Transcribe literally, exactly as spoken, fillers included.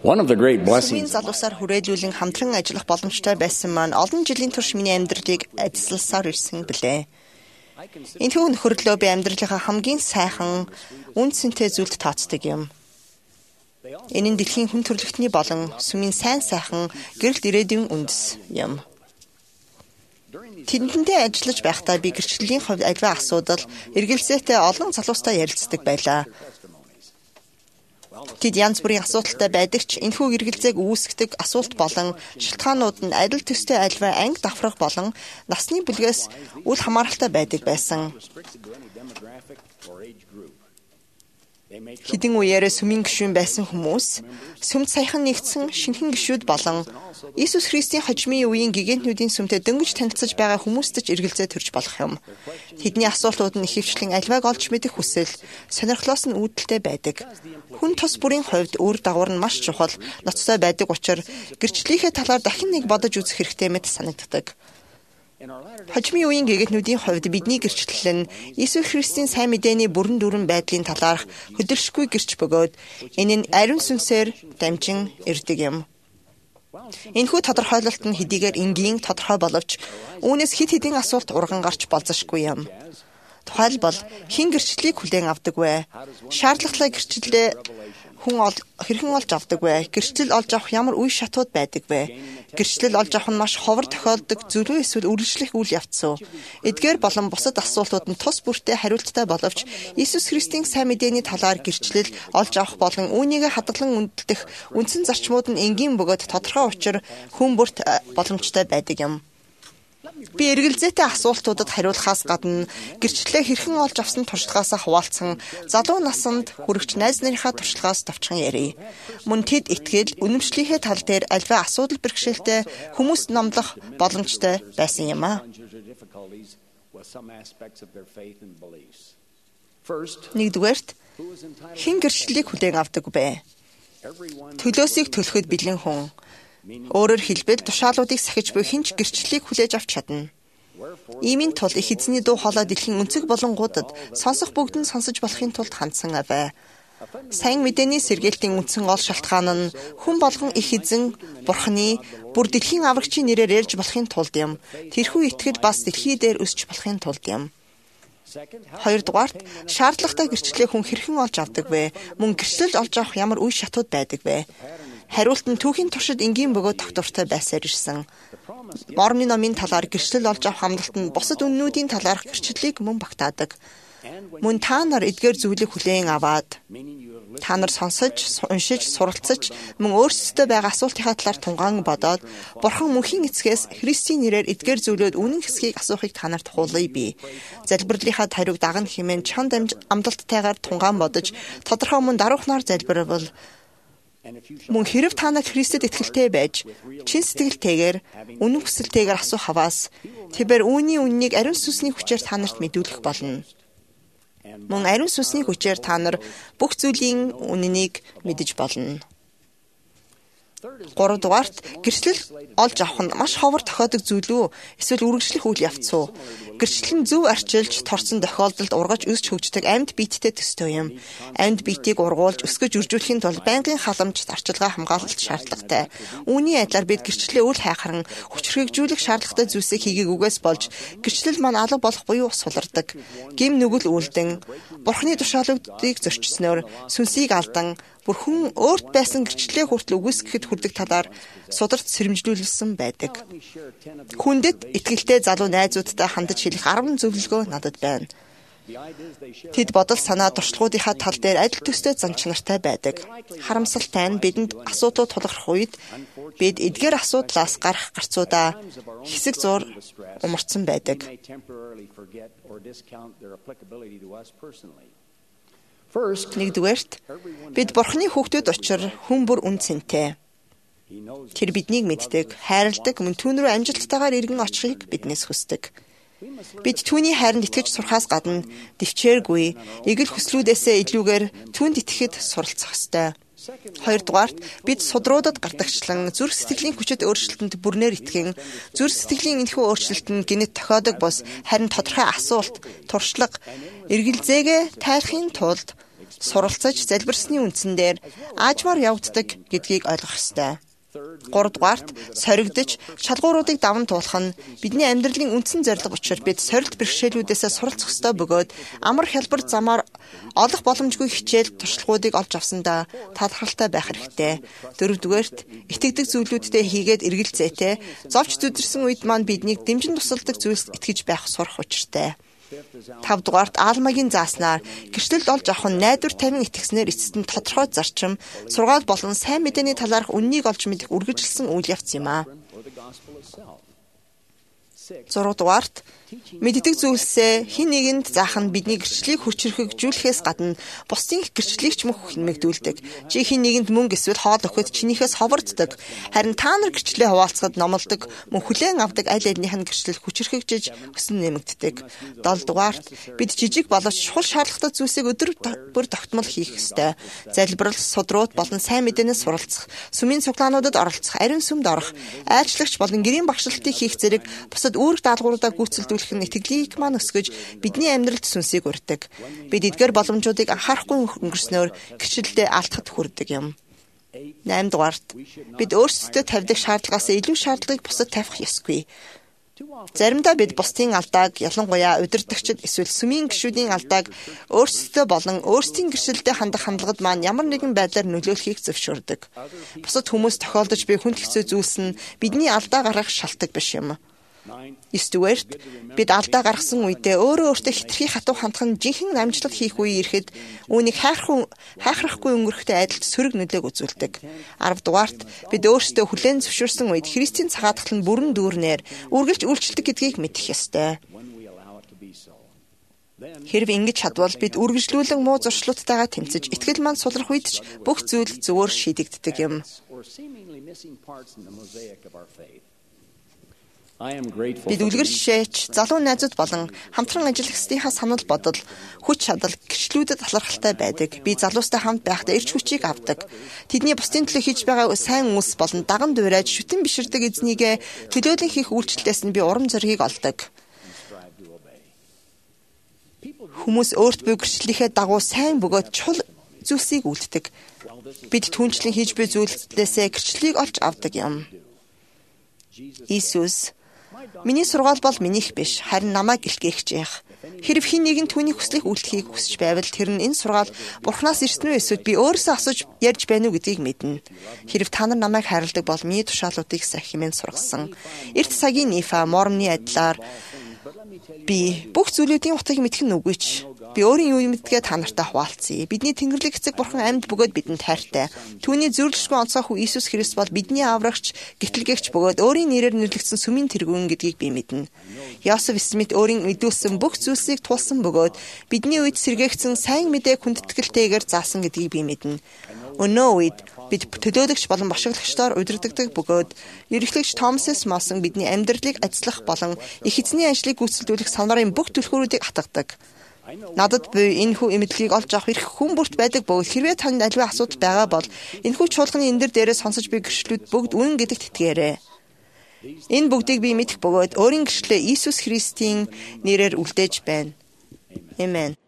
One of the great Сүмийн blessings залуусаар хүрээлүүлэн хамтран ажиллах боломжтой байсан маань олон жилийн турш миний амьдралыг эзэлсээр ирсэн билээ. Энэхүү нөхөрлөө би амьдралынхаа хамгийн сайхан үнд сэнтэй зүйлд тооцдог юм. Энэ нь дэлхийн хүн төрөлхтний болон сүмийн сайн сайхан гэрэлт ирээдүйн үндэс юм. Тэдэнтэй ажиллаж байхдаа би гэрчлэлийн хувьд альва асуудал эргэлзээтэй олон залуустай ярилцдаг байлаа. Тэд янз бүрийн асуудалтай байдаг ч энэхүү эргэлзээг үүсгдэг асуулт болон шалтгаанууд нь адил төстэй альва анги давхрах болон насны бүлгээс үл хамааралтай байдаг байсан. Хэдэн үеэрээ сүмийн гишүүн байсан хүмүүс сүмд саяхан нэгдсэн шинэхэн гишүүд болон Иесус Христийн хожимын үеийн гигантнүүдийн сүмтэй дөнгөж танилцаж байгаа хүмүүст ч эргэлзээ төрж болох юм. Тэдний асуултууд нь ихэвчлэн альвааг олж мэдэх хүсэл, сонирхлоос нь үүдэлтэй байдаг. Хүн тус бүрийн хувьд үр дагавар нь маш чухал, ноцтой байдаг учраас гэрчлэлийнхээ талаар дахин нэг бодож үзэх хэрэгтэй мэт санагддаг. Хожимын үеийн гэгэтнүүдийн хувьд бидний гэрчлэл нь Иесус Христийн сайн мэдээний бүрэн дүүрэн байдлын талаарх хөдөлшгүй гэрч бөгөөд энэ нь ариун сүнсээр дамжин ирдэг юм. Энэхүү тодорхойлолт нь хэдийгээр энгийн тодорхой боловч үүнээс хэд хэдэн асуулт урган гарч болзошгүй юм. Тухайлбал хэн гэрчлэлийг хүлээн авдаг вэ? Шаардлагатай гэрчлэлээ хүн хэрхэн олж авдаг вэ? Гэрчлэл олж авах ямар үе шатууд байдаг вэ? Гэрчлэл олж авах нь маш ховор тохиолдог зөвлөө эсвэл үргэлжлэх үйл явц уу? Эдгээр болон бусад асуултууд нь тус бүртээ хариулттай боловч Иесус Христийн сайн мэдээний талаар гэрчлэл олж авах болон үүнийг хадгалан үнэлэх үндсэн зарчмууд нь энгийн бөгөөд тодорхой учир хүн бүрт боломжтой байдаг юм. Би эргэлзээтэй асуултуудад хариулахаас гадна гэрчлэлээ хэрхэн олж авсан туршлагаасаа хуваалцсан залуу насанд хүрэгч найз нарынхаа туршлагаас давчхан ярив. Мөн тэд итгэл, үнэмшлийнхээ тал дээр альва асуудал бэрхшээлтэй хүмүүст номлох боломжтой байсан юм а. Нэгдүгээрт хэн гэрчлэлийг хүлээн авдаг вэ? Төлөөсийг төлөхөд бэлэн хүн. Өөрөөр хэлбэл тушаалуудыг сахиж буй хинч гэрчлэлийг хүлээж авч чадна. Иймийн тул их эзний дуу хоолой дэлхийн өнцөг болонгуудад сонсох бүгд нь сонсож болохын тулд хандсан авэ. Сайн мэдээний сэргээлтийн үндсэн гол шалтгаан нь хүн болгон их эзэн Бурханы бүр дэлхийн аврагчийн нэрээр ярьж болохын тулд юм. Тэрхүү итгэл бас дэлхий дээр өсч болохын тулд юм. Хоёрдугаарт шаардлагатай гэрчлэлээ хүн хэрхэн олж авдаг вэ? Мөн гэрчлэл олж авах ямар үе шатууд байдаг вэ? Хариулт нь түүхийн туршид энгийн бөгөөд тогтвортой байсаар ирсэн. Мормны номын талаар гэрчлэл олж авах амлалт нь бусад үннүүдийн талаарх гэрчлэлийг мөн багтаадаг. Мөн та нар эдгээр зүйлийг хүлээн аваад та нар сонсож, уншиж, суралцаж, мөн өөрсдөө байгаа асуултынхаа талаар тунгаан бодоод Бурхан мөнхийн эцгээс Христийн нэрээр эдгээр зүйлүүд үнэн хэсгийг асуухыг та нарт хуулъя бий. Залбирлынхаа хариуг дагна хэмээн чанд амлалттайгаар тунгаан бодож, тодорхой мөн даруухнаар залбирвал мөн хэрв та нар Христэд итгэлтэй байж, чин сэтгэлтэйгээр, үнэн хүсэлтэйгээр асуух хаваас тэрээр үүний үннийг ариун сүнсний хүчээр та нарт мэдүүлэх болно. Мөн ариун сүнсний хүчээр та нар бүх зүйлийн үнэнийг мэдэж болно. Гуравдугаарт гэрчлэл олж авах нь маш ховор тохиодог зүйл үү? Эсвэл үргэлжлэх үйл явц уу? Гэрчлэл нь зөв арчилж, торсон тохиолдолд ургаж өсч хөгждөг амьд биеттэй төстэй юм. Амьд биетийг ургуулж, өсгөж үржүүлэхийн тулд байнгын халамж, зарчилгаа хамгаалалт шаардлагатай. Үүний адилаар бид гэрчлэлээ үл хайхран, хүчрхэгжүүлэх шаардлагатай зүйлсийг хийгээгүйгээс болж гэрчлэл маань алга болох буюу сулардаг. Гим нүгэл үлдэн, Бурханы тушаалуудыг зөрчснөөр сүнсийг алдан бүр хүн өөрт байсан гэрчлэлээ хүртэл үгүйсгэхэд хүрдэг талаар сударт сэрэмжлүүлсэн байдаг. Хүндэд итгэлтэй залуу найзуудтай хандаж хэлэх арван зөвлөгөө надад байна. Тэд бодол санаа туршлагуудынхаа тал дээр адил төстэй зан чанартай байдаг. Харамсалтай нь бидэнд асуудлууд тулгарх үед бид эдгээр асуудлаас гарах гарцуудаа хэсэг зур умарцсан байдаг. Нэгдүгээрт бид Бурханы хүүхдүүд учраас хүн бүр үн цэнтэй. Тэр биднийг мэддэг, хайрладаг, мөн түүн рүү амжилттайгаар иргэн очихыг биднээс хүсдэг. Бид түүний хайранд итгэж сурахаас гадна дэвчээргүй, эгэл хүслүүдээсээ илүүгээр түүнд итгэхэд суралцах ёстой. Хоёрдугаарт бид судруудад гардагчлан зүрх сэтгэлийн хүчит өөрчлөлтөнд бүрнээр итгэн, зүрх сэтгэлийн энэхүү өөрчлөлт нь гинэт тохиодог бос харин тодорхой асуулт, туршлага, эргэлзээгээ тайлахын тулд суралцаж залбирсны үндсэн дээр аажмаар явагддаг гэдгийг ойлгох ёстой. Гуравдугаарт соригдож шалгууруудыг даван туулах нь бидний амьдралын үндсэн зорилго учраас бид сорилт бэрхшээлүүдээс суралцах ёстой бөгөөд амар хялбар замаар олох боломжгүй хичээл туршлагуудыг олж авсандаа талархалтай байх хэрэгтэй. Дөрөвдүгээрт итгэдэг зүйлүүддээ хийгээд эргэлзээтэй зовч зүдэрсэн үед маань биднийг дэмжин тусалдаг зүйлс итгэж байх сурах учиртай. Тавдугаарт аалмагийн зааснаар гэрчлэлд олж авах нь найдвар тавин итгэснээр эцэст нь тодорхой зарчим, сургаал болон сайн мэдээний талаарх үннийг олж мэдэх үргэлжилсэн үйл явц юм аа. Зургадугаарт мэддэг зүйлсээ хэн нэгэнд заах нь бидний гэрчлэлийг хүчрхэгжүүлэхээс гадна бусдын гэрчлэлийг ч мөх хэмэгдүүлдэг. Чи хэн нэгэнд мөнгө эсвэл хоол өгөхөд чинийхээс ховорддог. Харин та нар гэрчлэлээ хуваалцахад номлодог, мөн хүлээн авдаг аль алиных нь гэрчлэл хүчрхэгжиж өсөн нэмэгддэг. Долдугаарт бид жижиг боловч чухал шаардлагатай зүйлсийг өдөр бүр тогтмол хийх ёстой. Залбирал, судрууд болон сайн мэдээнээс суралцах, сүмийн цуглаануудад оролцох, ариун сүмд орох, айлчлагч болон гэрийн багшлалтыг хийх зэрэг бусад үүрэг даалгавруудаа гүйцэлдүүлэх нь итгэлийг маань өсгөж бидний амьдралд сүнсийг урьдаг. Бид эдгээр боломжуудыг анхаарахгүй өнгөрснөөр гэрчлэлдээ алдахад хүрдэг юм. Найм дугаарт бид өөрсдөө тавьдаг шаардлагаас илүү шаардлагыг бусад тавих ёсгүй. Заримдаа бид бусдын алдааг, ялангуяа удирдагчид эсвэл сүмийн гишүүдийн алдааг өөрсдөө болон өөрсдийн гэрчлэлдээ хандах хандлагад маань ямар нэгэн байдлаар нөлөөлөхийг зөвшөөрдөг. Бусад хүмүүс тохиолдож буй хүнд хэцүү зүйлс нь бидний алдаа гаргах шалтгаан биш юм. Эсвэл бид алдаа гаргасан үедээ өөрөө өөртөө хитрхи хатуу хандах нь жинхэнэ амжилт хийх үе ирэхэд үүнийг хайхрахгүй хайхрахгүй өнгөрөхтэй адилд сөрөг нөлөөг үзүүлдэг. арав дугаарт бид өөрсдөө хүлээн зөвшөөрсөн үед Христийн цагаатгал нь бүрэн дүүрнээр үргэлж үйлчлдэг гэдгийг мэдэх ёстой. Хэрв ингэж чадвал бид үргэлжлүүлэн муу зуршлуудтайгаа тэмцэж итгэл маань сулрах үед ч бүх зүйл зөвөр шийдэгддэг юм. Бид үлгэр жишээч, залуу найзууд болон хамтран ажиллах стийнхаа санал бодол, хүч чадал, гэрчлүүдэд талархалтай байдаг. Би залуустай хамт байхдаа эрч хүчийг авдаг. Тэдний бусдын төлөө хийж байгаа сайн үйлс болон даган дуурайж шүтэн биширдэг эзнийгээ төлөөлөн хийх үйлчлэлээс нь би урам зоригийг олдог. Хүмүүс өөрт буй гэрчлэлийнхээ дагуу сайн бөгөөд чухал зүйлсийг үлддэг. Бид түнчлэн хийж буй зүйлсээс гэрчлэлийг олж авдаг юм. Иесус миний сургаал бол минийх биш, харин намайг илгээгч яах. Хэрв хэн нэгэн түүний хүслийг үйлдэхийг хүсэж байвал тэр нь энэ сургаал Бурханаас ирсэн үү эсвэл би өөрөөсөө асууж ярьж байна уу гэдгийг мэднэ. Хэрв та нар намайг хайрладаг бол миний тушаалуудыг сах хэмээн сургасан. Эрт цагийн Нифа мормны адилаар би бүх зүйлүүдийн утгыг мэдэх нь үгүй ч. Би өөрийн юу мэдгээ та нартай хуваалцъя. Бидний Тэнгэрлэг эцэг Бурхан амьд бөгөөд бидэнд хайртай. Түүний зөвлөшгүй онцгой хүү Иесус Христ бол бидний аврагч, гитлэгч бөгөөд өөрийн нэрээр нэрлэгдсэн сүмийн тэргүүн гэдгийг би мэднэ. Йосеф Смит өөрийн мэдүүлсэн бүх зүйлсийг туулсан бөгөөд бидний үед сэргээгдсэн сайн мэдээ хүндэтгэлтэйгээр заасан гэдгийг би мэднэ. Өнөө үед бид төлөөлөгч болон бошиглагчдаар удирддаг бөгөөд ерөнхийлөгч Томас С. Монсон бидний амьдралыг ажиллах болон их эзний ажлыг гүйцэлдүүлэх санварын бүх түлхүүрүүдийг хатгадаг. Надад буй энэ хүү эмэдлэгийг олж авах эрх хүн бүрт байдаг бөгөөд хэрвээ танд аливаа асуудал байгаа бол энэ хүү чуулганы энэ дээрээ сонсож буй гэрчлүүд бүгд үнэн гэдэгт итгээрэй. Энэ бүгдийг би мэдэх бөгөөд өөрийн гэрчлэлээ Иесус Христийн нэрээр үлдээж байна. Амен.